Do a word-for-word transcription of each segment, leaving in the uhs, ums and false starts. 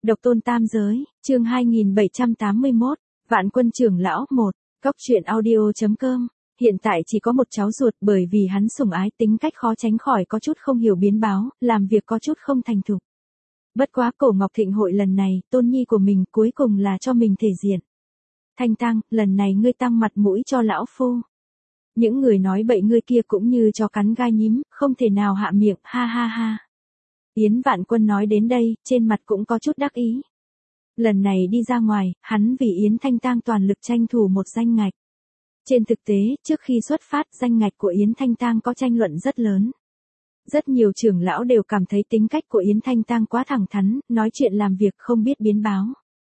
Độc tôn tam giới, chương hai nghìn bảy trăm tám mươi mốt, Vạn Quân trưởng lão một, Cóc truyện audio chấm com. Hiện tại chỉ có một cháu ruột, bởi vì hắn sủng ái, tính cách khó tránh khỏi có chút không hiểu biến báo, làm việc có chút không thành thục. Bất quá Cổ Ngọc Thịnh hội lần này, tôn nhi của mình cuối cùng là cho mình thể diện. Thanh Tăng, lần này ngươi tăng mặt mũi cho lão phu. Những người nói bậy ngươi kia cũng như cho cắn gai nhím, không thể nào hạ miệng, ha ha ha. Yến Vạn Quân nói đến đây, trên mặt cũng có chút đắc ý. Lần này đi ra ngoài, hắn vì Yến Thanh Tăng toàn lực tranh thủ một danh ngạch. Trên thực tế, trước khi xuất phát, danh ngạch của Yến Thanh Tăng có tranh luận rất lớn. Rất nhiều trưởng lão đều cảm thấy tính cách của Yến Thanh Tăng quá thẳng thắn, nói chuyện làm việc không biết biến báo.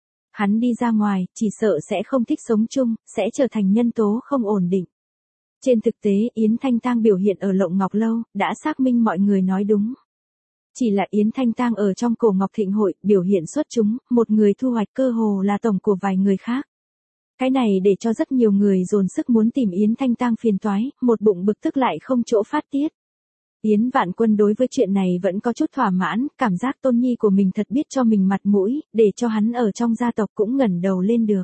Hắn đi ra ngoài, chỉ sợ sẽ không thích sống chung, sẽ trở thành nhân tố không ổn định. Trên thực tế, Yến Thanh Tăng biểu hiện ở Lộng Ngọc Lâu, đã xác minh mọi người nói đúng. Chỉ là Yến Thanh Tăng ở trong Cổ Ngọc Thịnh hội, biểu hiện xuất chúng, một người thu hoạch cơ hồ là tổng của vài người khác. Cái này để cho rất nhiều người dồn sức muốn tìm Yến Thanh Tăng phiền toái, một bụng bực tức lại không chỗ phát tiết. Yến Vạn Quân đối với chuyện này vẫn có chút thỏa mãn, cảm giác tôn nhi của mình thật biết cho mình mặt mũi, để cho hắn ở trong gia tộc cũng ngẩng đầu lên được.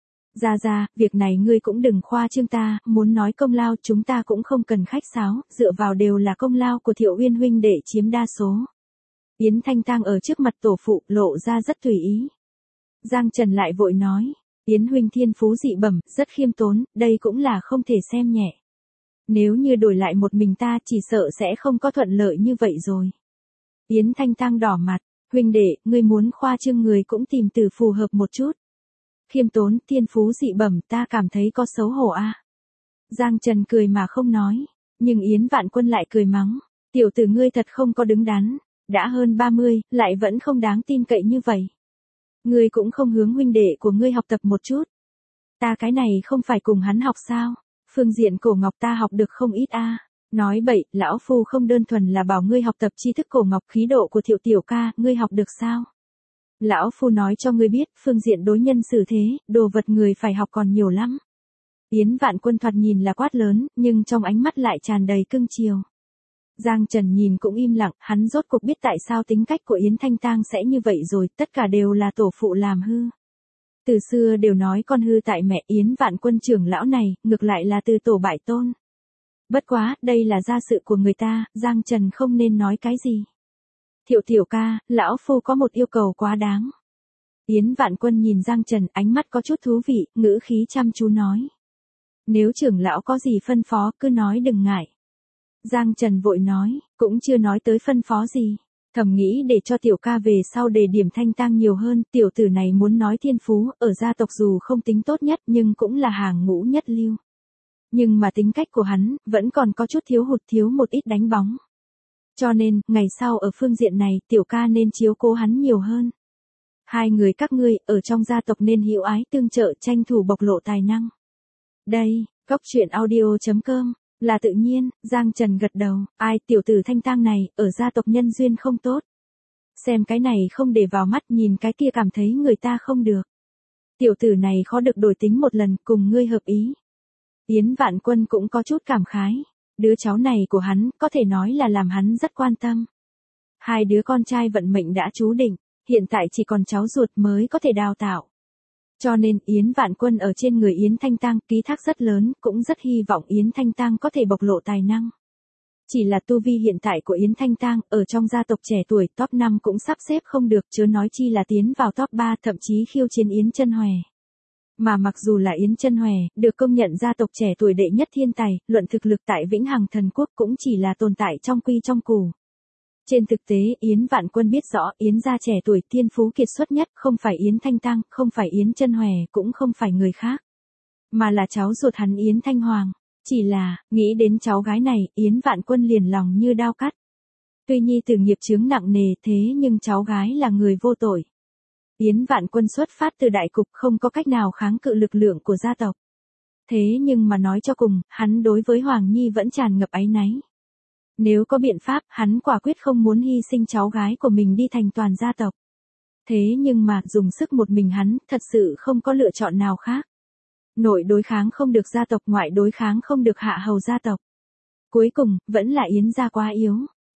Ra ra, việc này ngươi cũng đừng khoa trương ta, muốn nói công lao chúng ta cũng không cần khách sáo, dựa vào đều là công lao của Thiệu Uyên huynh để chiếm đa số. Yến Thanh Tăng ở trước mặt tổ phụ, lộ ra rất tùy ý. Giang Trần lại vội nói, Yến huynh thiên phú dị bẩm, rất khiêm tốn, đây cũng là không thể xem nhẹ. Nếu như đổi lại một mình ta chỉ sợ sẽ không có thuận lợi như vậy rồi. Yến Thanh Tăng đỏ mặt, huynh đệ, ngươi muốn khoa trương người cũng tìm từ phù hợp một chút. Khiêm tốn, thiên phú dị bẩm, ta cảm thấy có xấu hổ a. À. Giang Trần cười mà không nói, nhưng Yến Vạn Quân lại cười mắng, tiểu tử ngươi thật không có đứng đắn, đã hơn ba mươi, lại vẫn không đáng tin cậy như vậy. Ngươi cũng không hướng huynh đệ của ngươi học tập một chút. Ta cái này không phải cùng hắn học sao? Phương diện Cổ Ngọc ta học được không ít a. À. Nói bậy, lão phu không đơn thuần là bảo ngươi học tập tri thức Cổ Ngọc, khí độ của Thiệu tiểu ca, ngươi học được sao? Lão phu nói cho ngươi biết, phương diện đối nhân xử thế, đồ vật người phải học còn nhiều lắm. Yến Vạn Quân thoạt nhìn là quát lớn, nhưng trong ánh mắt lại tràn đầy cưng chiều. Giang Trần nhìn cũng im lặng, hắn rốt cuộc biết tại sao tính cách của Yến Thanh Tăng sẽ như vậy rồi, tất cả đều là tổ phụ làm hư. Từ xưa đều nói con hư tại mẹ, Yến Vạn Quân trưởng lão này, ngược lại là từ tổ bại tôn. Bất quá, đây là gia sự của người ta, Giang Trần không nên nói cái gì. Thiệu tiểu ca, lão phu có một yêu cầu quá đáng. Yến Vạn Quân nhìn Giang Trần, ánh mắt có chút thú vị, ngữ khí chăm chú nói. Nếu trưởng lão có gì phân phó, cứ nói đừng ngại. Giang Trần vội nói, cũng chưa nói tới phân phó gì. Thầm nghĩ để cho tiểu ca về sau đề điểm Thanh Tăng nhiều hơn, tiểu tử này muốn nói thiên phú, ở gia tộc dù không tính tốt nhất nhưng cũng là hàng ngũ nhất lưu. Nhưng mà tính cách của hắn, vẫn còn có chút thiếu hụt, thiếu một ít đánh bóng. Cho nên, ngày sau ở phương diện này, tiểu ca nên chiếu cố hắn nhiều hơn. Hai người các ngươi, ở trong gia tộc nên hữu ái tương trợ, tranh thủ bộc lộ tài năng. Đây, Cóc truyện audio chấm com. Là tự nhiên, Giang Trần gật đầu, ai tiểu tử Thanh Tăng này, ở gia tộc nhân duyên không tốt. Xem cái này không để vào mắt, nhìn cái kia cảm thấy người ta không được. Tiểu tử này khó được đổi tính một lần, cùng ngươi hợp ý. Yến Vạn Quân cũng có chút cảm khái. Đứa cháu này của hắn, có thể nói là làm hắn rất quan tâm. Hai đứa con trai vận mệnh đã chú định, hiện tại chỉ còn cháu ruột mới có thể đào tạo. Cho nên Yến Vạn Quân ở trên người Yến Thanh Tăng ký thác rất lớn, cũng rất hy vọng Yến Thanh Tăng có thể bộc lộ tài năng. Chỉ là tu vi hiện tại của Yến Thanh Tăng, ở trong gia tộc trẻ tuổi top năm cũng sắp xếp không được, chớ nói chi là tiến vào top ba, thậm chí khiêu chiến Yến Chân Hòe. Mà mặc dù là Yến Chân Hòe, được công nhận gia tộc trẻ tuổi đệ nhất thiên tài, luận thực lực tại Vĩnh Hằng Thần Quốc cũng chỉ là tồn tại trong quy trong củ. Trên thực tế, Yến Vạn Quân biết rõ, Yến gia trẻ tuổi thiên phú kiệt xuất nhất, không phải Yến Thanh Tăng, không phải Yến Chân Hòe, cũng không phải người khác. Mà là cháu ruột hắn Yến Thanh Hoàng. Chỉ là, nghĩ đến cháu gái này, Yến Vạn Quân liền lòng như đao cắt. Tuy nhi tử nghiệp chướng nặng nề thế nhưng cháu gái là người vô tội. Yến Vạn Quân xuất phát từ đại cục, không có cách nào kháng cự lực lượng của gia tộc. Thế nhưng mà nói cho cùng, hắn đối với Hoàng Nhi vẫn tràn ngập áy náy. Nếu có biện pháp, hắn quả quyết không muốn hy sinh cháu gái của mình đi thành toàn gia tộc. Thế nhưng mà, dùng sức một mình hắn, thật sự không có lựa chọn nào khác. Nội đối kháng không được gia tộc, ngoại đối kháng không được hạ hầu gia tộc. Cuối cùng, vẫn là Yến gia quá yếu.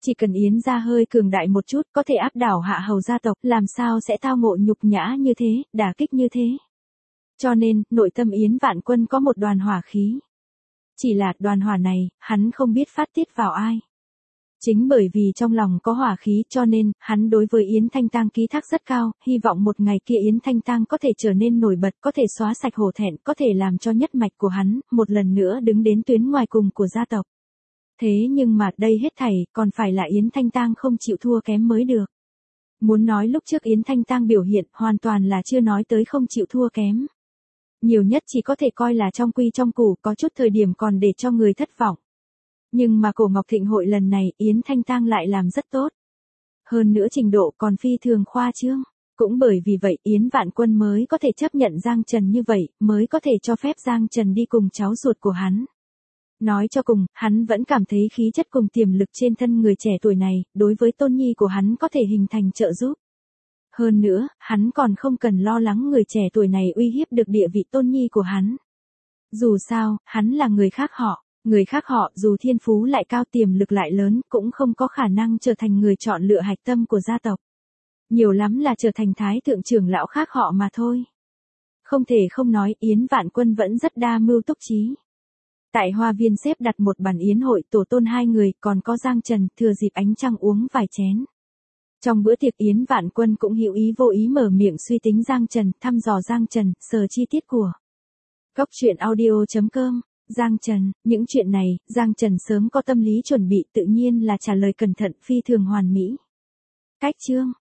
Chỉ cần Yến gia hơi cường đại một chút có thể áp đảo Hạ Hầu gia tộc, làm sao sẽ tao ngộ nhục nhã như thế, đả kích như thế. Cho nên, nội tâm Yến Vạn Quân có một đoàn hỏa khí. Chỉ là đoàn hỏa này, hắn không biết phát tiết vào ai. Chính bởi vì trong lòng có hỏa khí cho nên, hắn đối với Yến Thanh Tang ký thác rất cao, hy vọng một ngày kia Yến Thanh Tang có thể trở nên nổi bật, có thể xóa sạch hổ thẹn, có thể làm cho nhất mạch của hắn, một lần nữa đứng đến tuyến ngoài cùng của gia tộc. Thế nhưng mà đây hết thảy, còn phải là Yến Thanh Tang không chịu thua kém mới được. Muốn nói lúc trước Yến Thanh Tang biểu hiện, hoàn toàn là chưa nói tới không chịu thua kém. Nhiều nhất chỉ có thể coi là trong quy trong củ, có chút thời điểm còn để cho người thất vọng. Nhưng mà cổ Ngọc Thịnh hội lần này, Yến Thanh Tang lại làm rất tốt. Hơn nữa trình độ còn phi thường khoa trương. Cũng bởi vì vậy Yến Vạn Quân mới có thể chấp nhận Giang Trần như vậy, mới có thể cho phép Giang Trần đi cùng cháu ruột của hắn. Nói cho cùng, hắn vẫn cảm thấy khí chất cùng tiềm lực trên thân người trẻ tuổi này, đối với tôn nhi của hắn có thể hình thành trợ giúp. Hơn nữa, hắn còn không cần lo lắng người trẻ tuổi này uy hiếp được địa vị tôn nhi của hắn. Dù sao, hắn là người khác họ, người khác họ dù thiên phú lại cao tiềm lực lại lớn cũng không có khả năng trở thành người chọn lựa hạch tâm của gia tộc. Nhiều lắm là trở thành thái thượng trưởng lão khác họ mà thôi. Không thể không nói Yến Vạn Quân vẫn rất đa mưu túc trí. Tại hoa viên xếp đặt một bàn yến hội tổ tôn hai người còn có Giang Trần thừa dịp ánh trăng uống vài chén. Trong bữa tiệc Yến Vạn Quân cũng hữu ý vô ý mở miệng suy tính Giang Trần, thăm dò Giang Trần, sờ chi tiết của. Góc truyện audio chấm com, Giang Trần, những chuyện này, Giang Trần sớm có tâm lý chuẩn bị tự nhiên là trả lời cẩn thận phi thường hoàn mỹ. Cách chương.